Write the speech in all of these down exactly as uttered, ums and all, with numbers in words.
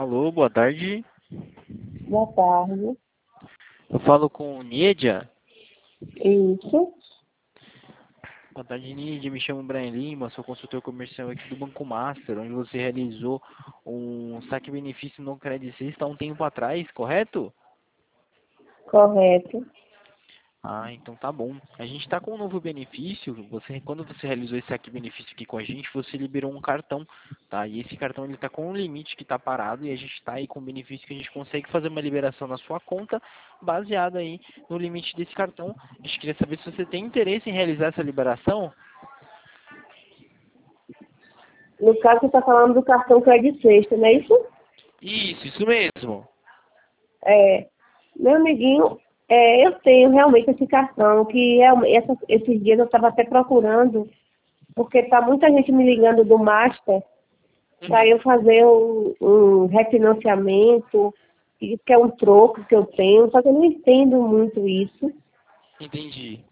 Alô, boa tarde. Boa tarde. Eu falo com o Niedia. Isso. Boa tarde, Niedia. Me chamo Brian Lima, sou consultor comercial aqui do Banco Master, onde você realizou um saque-benefício no Credit Suisse há um tempo atrás, correto? Correto. Ah, então tá bom. A gente está com um novo benefício. Você, quando você realizou esse aqui benefício aqui com a gente, você liberou um cartão, tá? E esse cartão ele está com um limite que está parado e a gente está aí com um benefício que a gente consegue fazer uma liberação na sua conta baseada aí no limite desse cartão. A gente queria saber se você tem interesse em realizar essa liberação. No caso, você está falando do cartão Credit Sexta, não é isso? Isso, isso mesmo. É. Meu amiguinho, é, eu tenho realmente esse cartão, que realmente, essa, esses dias eu estava até procurando, porque tá muita gente me ligando do Master para eu fazer um, um refinanciamento, que que é um troco que eu tenho, só que eu não entendo muito isso. Entendi.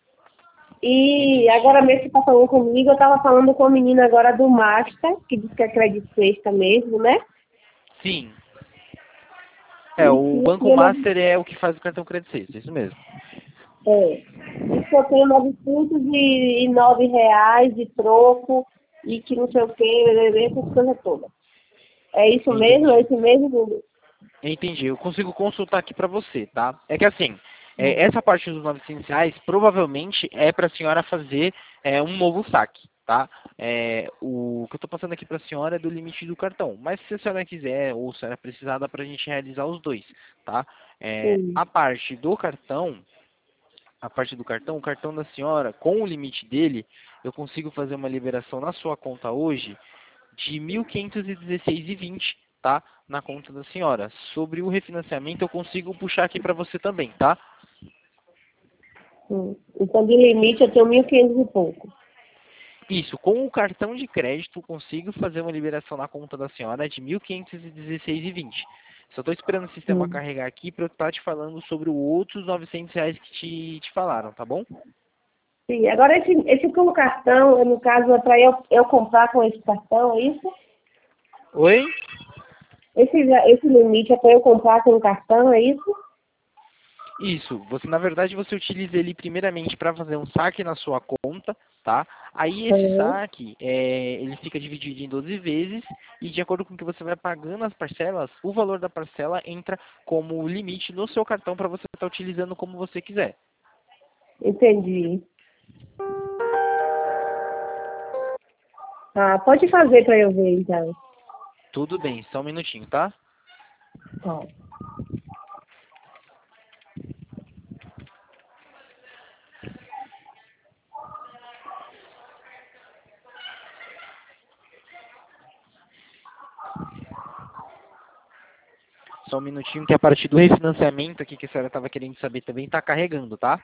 E Entendi. agora mesmo que tá falando comigo, eu tava falando com a menina agora do Master, que diz que é Credit Sexta mesmo, né? Sim. É, E o que Banco ela, Master é o que faz o cartão Credit Suisse, isso mesmo. é, diz que eu tenho novecentos e nove reais de troco e que não sei o que, essas coisas todas. É isso mesmo? É Entendi. isso mesmo? Entendi, eu consigo consultar aqui para você, tá? É que assim, é, essa parte dos novecentos reais provavelmente é para a senhora fazer é, um novo saque, tá? É, o que eu estou passando aqui para a senhora é do limite do cartão, mas se a senhora quiser ou se a senhora precisar, dá para a gente realizar os dois, tá? É, Sim. a parte do cartão, a parte do cartão, o cartão da senhora, com o limite dele, eu consigo fazer uma liberação na sua conta hoje de mil quinhentos e dezesseis reais e vinte centavos, tá? Na conta da senhora. Sobre o refinanciamento, eu consigo puxar aqui para você também, tá? Sim. Então, de limite, eu tenho mil e quinhentos e pouco. Isso, com o cartão de crédito, eu consigo fazer uma liberação na conta da senhora de mil quinhentos e dezesseis reais e vinte centavos. Só estou esperando o sistema Sim. carregar aqui para eu estar te falando sobre os outros novecentos reais que te, te falaram, tá bom? Sim. Agora, esse, esse com o cartão, no caso, é para eu, eu comprar com esse cartão, é isso? Oi? Esse, esse limite é para eu comprar com o cartão, é isso? Isso, você na verdade você utiliza ele primeiramente para fazer um saque na sua conta, tá? Aí esse Uhum. saque, é, ele fica dividido em doze vezes e de acordo com o que você vai pagando as parcelas, o valor da parcela entra como limite no seu cartão para você estar utilizando como você quiser. Entendi. Ah, pode fazer para eu ver, então. Tudo bem, só um minutinho, tá? Tá. Só um minutinho que a partir do refinanciamento aqui que a senhora estava querendo saber também está carregando, tá?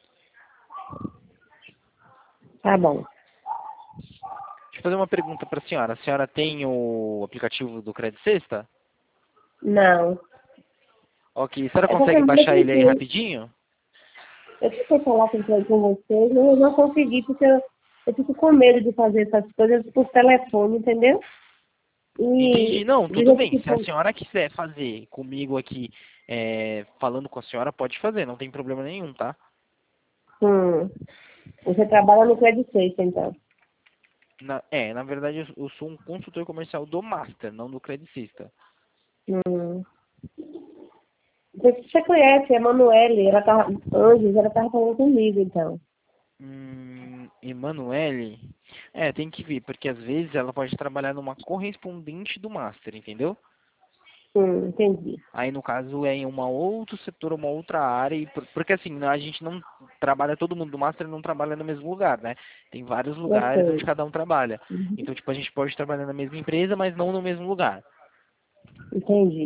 Tá bom. Deixa eu fazer uma pergunta para a senhora. A senhora tem o aplicativo do Credit Sexta? Não. Ok, a senhora É porque consegue eu baixar ele aí tentei, rapidinho? eu tentei falar com, com vocês, mas eu não consegui, porque eu, eu fico com medo de fazer essas coisas por telefone, entendeu? Entendi. E Não, de tudo jeito bem. que Se a for- senhora quiser fazer comigo aqui, é, falando com a senhora, pode fazer, não tem problema nenhum, tá? hum, você trabalha no Credit Suisse, então. Na- é, na verdade eu, eu sou um consultor comercial do Master, não do Credicista. Hum. Você você conhece a Emanuele, ela tava, antes, ela estava falando comigo, então. Hum, Emanuele, é, tem que ver, porque às vezes ela pode trabalhar numa correspondente do Master, entendeu? Hum, entendi. Aí no caso é em uma outro setor, uma outra área, e por- porque assim, a gente não trabalha, todo mundo do Master não trabalha no mesmo lugar, né? Tem vários Eu lugares onde sei. cada um trabalha. Uhum. Então, tipo, a gente pode trabalhar na mesma empresa, mas não no mesmo lugar. Entendi.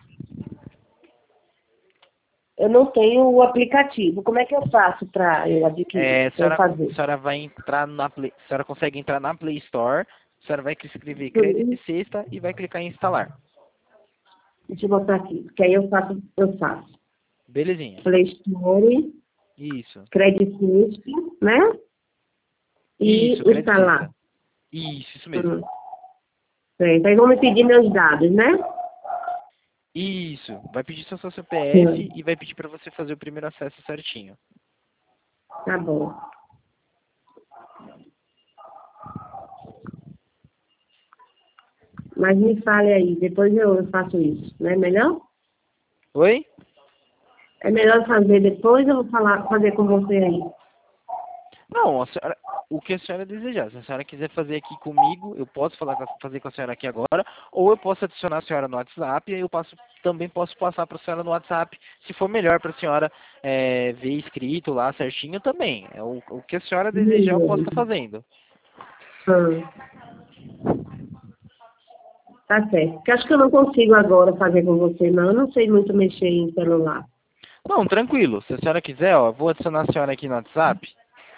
Eu não tenho o aplicativo. Como é que eu faço para eu adquirir, É, a para eu senhora, con- a fazer? senhora vai entrar na Play, a senhora consegue entrar na Play Store, a senhora vai escrever Credit Hum, Sexta e vai clicar em instalar. Deixa eu botar aqui, que aí eu faço, eu faço. Belezinha. Play Store, Isso. Credit Suisse, né? E Isso, Credit instalar. Sexta. Isso, isso mesmo. Hum. Certo. Aí vão me pedir meus dados, né? Isso, vai pedir seu C P F e vai pedir para você fazer o primeiro acesso certinho. Tá bom. Mas me fale aí, depois eu faço isso, não é melhor? Oi? É melhor fazer depois ou vou falar, fazer com você aí? Não, a senhora, o que a senhora desejar. Se a senhora quiser fazer aqui comigo, eu posso falar, com a- fazer com a senhora aqui agora, ou eu posso adicionar a senhora no WhatsApp e eu passo, também posso passar para a senhora no WhatsApp, se for melhor para a senhora é, ver escrito lá certinho também. É o, o que a senhora desejar, eu posso estar fazendo. Ah, tá certo. Porque acho que eu não consigo agora fazer com você, não. Eu não sei muito mexer em celular. Não, tranquilo. Se a senhora quiser, ó, eu vou adicionar a senhora aqui no WhatsApp.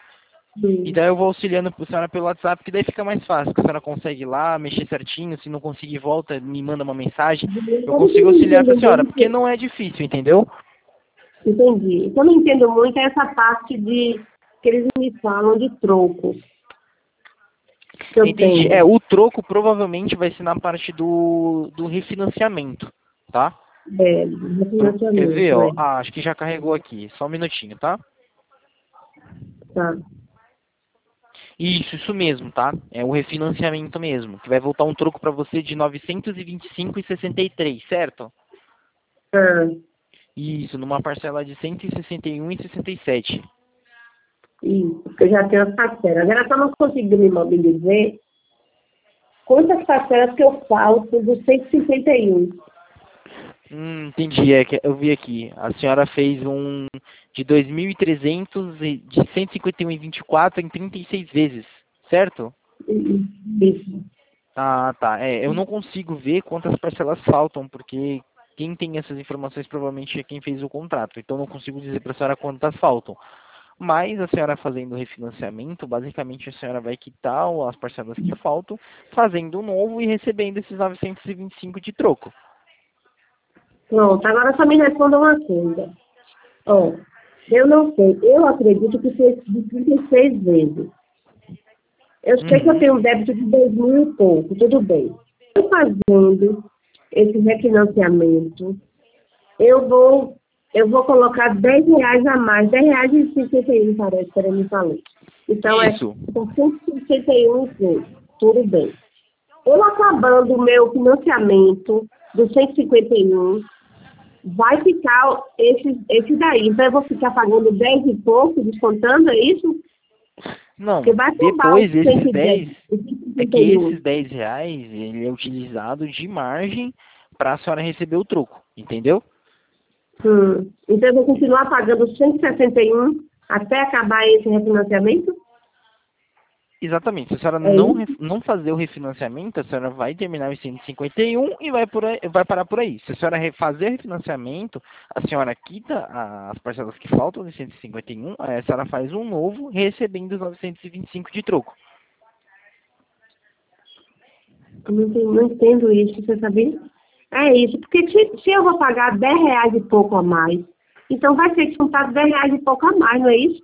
E Sim. daí eu vou auxiliando a senhora pelo WhatsApp, que daí fica mais fácil, que a senhora consegue ir lá, mexer certinho, se não conseguir, volta, me manda uma mensagem, eu Eu consigo não auxiliar entendo para a senhora, porque muito. não é difícil, entendeu? Entendi. O que eu não entendo muito é essa parte de que eles me falam de troco que eu Entendi. É, tenho. o troco provavelmente vai ser na parte do, do refinanciamento, tá? É, de Pro- Quer ver, financiamento, ó? é. Ah, acho que já carregou aqui, só um minutinho, tá? Tá. Isso, isso mesmo, tá? É o refinanciamento mesmo, que vai voltar um troco para você de novecentos e vinte e cinco reais e sessenta e três centavos, certo? Ah, Isso, numa parcela de cento e sessenta e um reais e sessenta e sete centavos. isso, porque eu já tenho as parcelas. Agora só não consigo me mobilizar quantas parcelas que eu falto dos cento e cinquenta e um. Hum, entendi, é que eu vi aqui. A senhora fez um de dois mil e trezentos e de cento e cinquenta e um e vinte e quatro em trinta e seis vezes, certo? Isso. Ah, tá. É, eu não consigo ver quantas parcelas faltam, porque quem tem essas informações provavelmente é quem fez o contrato. Então não consigo dizer para a senhora quantas faltam. Mas a senhora fazendo o refinanciamento, basicamente a senhora vai quitar as parcelas que faltam, fazendo um novo e recebendo esses novecentos e vinte e cinco de troco. Pronto, agora só me responda uma coisa. Ó, eu não sei, eu acredito que foi de trinta e seis vezes. Eu sei que eu Uhum. tenho um débito de dois mil e pouco, tudo bem. Eu fazendo esse refinanciamento, eu vou, eu vou colocar dez reais a mais, dez reais e cinquenta e um, parece que ele me falou. Então, é Isso. com cento e sessenta e um, sim, tudo bem. Eu acabando o meu financiamento dos cento e cinquenta e um, vai ficar esse, esse daí. Então, eu vou ficar pagando dez e pouco, descontando, é isso? Não, Porque vai acabar depois os esses cento e dez, dez os cento e é cinquenta que e um. esses dez reais, ele é utilizado de margem para a senhora receber o troco, entendeu? Hum. Então, eu vou continuar pagando cento e sessenta e um até acabar esse refinanciamento? Exatamente. Se a senhora É não, isso? ref- não fazer o refinanciamento, a senhora vai terminar os cento e cinquenta e um e vai, por aí- vai parar por aí. Se a senhora re- fazer o refinanciamento, a senhora quita a- as parcelas que faltam de cento e cinquenta e um, aí a senhora faz um novo, recebendo os novecentos e vinte e cinco de troco. Eu não, tenho- não entendo isso, você sabia? É isso, porque se, se eu vou pagar dez reais e pouco a mais, então vai ser descontado dez reais e pouco a mais, não é isso?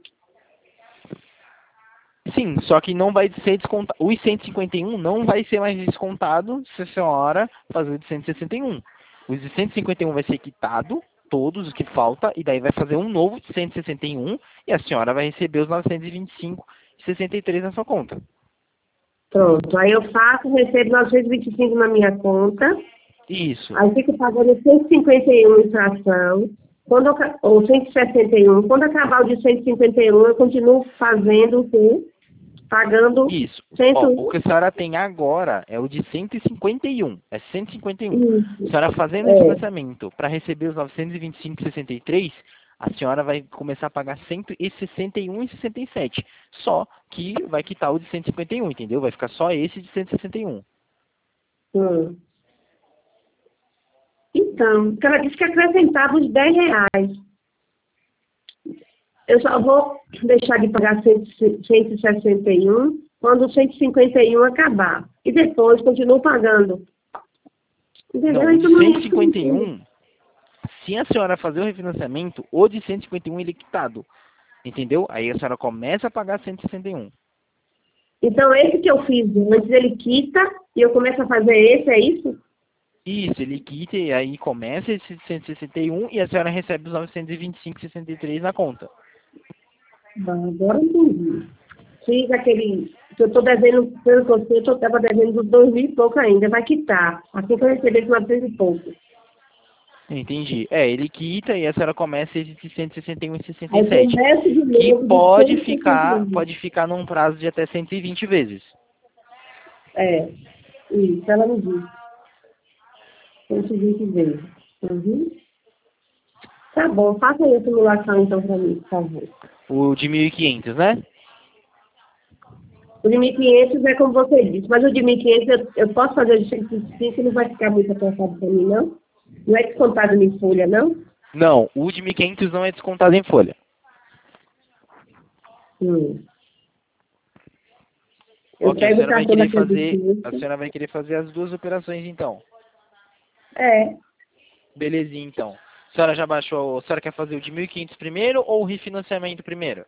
Sim, só que não vai ser descontado. Os cento e cinquenta e um não vai ser mais descontado se a senhora fazer de cento e sessenta e um. Os de cento e cinquenta e um vai ser quitado, todos os que falta, e daí vai fazer um novo de cento e sessenta e um e a senhora vai receber os novecentos e vinte e cinco e sessenta e três na sua conta. Pronto, aí eu faço, recebo novecentos e vinte e cinco na minha conta, Isso, aí fico pagando cento e cinquenta e um inflação, quando eu, ca- ou cento e sessenta e um, quando acabar o de cento e cinquenta e um, eu continuo fazendo o quê? Pagando isso. Ó, o que cem. a senhora tem agora é o de cento e cinquenta e um. É cento e cinquenta e um. A Isso, senhora fazendo esse é. financiamento para receber os novecentos e vinte e cinco e sessenta e três, a senhora vai começar a pagar cento e sessenta e um e sessenta e sete. Só que vai quitar o de cento e cinquenta e um, entendeu? Vai ficar só esse de cento e sessenta e um. Hum. Então, porque ela disse que acrescentava os dez reais. Eu só vou deixar de pagar cento e sessenta e um quando o cento e cinquenta e um acabar. E depois continuo pagando. Não, Entendeu? o Isso de não é cento e isso que eu cinquenta e entendo. um, se a senhora fazer o refinanciamento, o de cento e cinquenta e um ele é quitado. Entendeu? Aí a senhora começa a pagar cento e sessenta e um. Então, esse que eu fiz antes, ele quita e eu começo a fazer esse, é isso? Isso, ele quita e aí começa esse cento e sessenta e um e a senhora recebe os novecentos e vinte e cinco e sessenta e três na conta. Ah, agora eu entendi. Fiz aquele, que eu estou devendo, pelo que eu sei, eu estava devendo dos dois mil e pouco ainda, vai quitar. Assim que eu receber os novecentos e pouco. Entendi. É, ele quita e a senhora começa esse de cento e sessenta e um e sessenta Aí e sete, começa de que novo de pode cento e sessenta e ficar, um. pode ficar num prazo de até cento e vinte vezes. É, isso, ela me disse. cento e vinte vezes. Uhum. Tá bom, faça aí a simulação então para mim, por favor. O de mil e quinhentos, né? O de mil e quinhentos é como você disse, mas o de mil e quinhentos eu, eu posso fazer de cento e vinte e cinco e não vai ficar muito apertado para mim, não? Não é descontado em folha, não? Não, o de mil e quinhentos não é descontado em folha. Hum. Eu Ok, a pego o senhora vai cartão querer daquele de fazer, a quinhentos. senhora vai querer fazer as duas operações então. É, Belezinha então. A senhora já baixou, a senhora quer fazer o de mil e quinhentos primeiro ou o refinanciamento primeiro?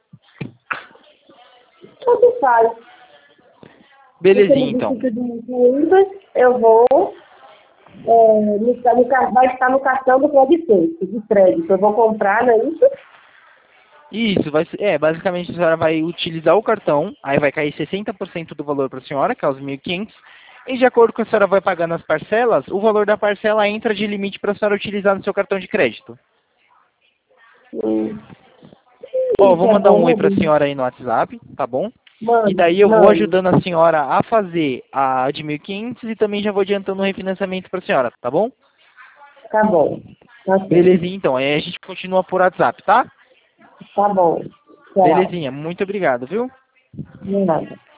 tanto faz. Você Belezinha me disse então. que o de mil e quinhentos eu vou, é, no, no, car- vai estar no cartão do crédito, de crédito. Eu vou comprar, não é isso? Isso, vai ser, é, basicamente a senhora vai utilizar o cartão, aí vai cair sessenta por cento do valor para a senhora, que é os mil e quinhentos, e de acordo com a senhora vai pagando as parcelas, o valor da parcela entra de limite para a senhora utilizar no seu cartão de crédito. Hum. Ó, eu vou Isso é mandar bom, um oi né, para a Bia? senhora aí no WhatsApp, tá bom? E Mano, daí eu vou mano. ajudando a senhora a fazer a de mil e quinhentos e também já vou adiantando o refinanciamento para a senhora, tá bom? Tá bom. Tá certo. Belezinha então, aí a gente continua por WhatsApp, tá? Tá bom. Tchau. Belezinha, muito obrigado, viu? De nada.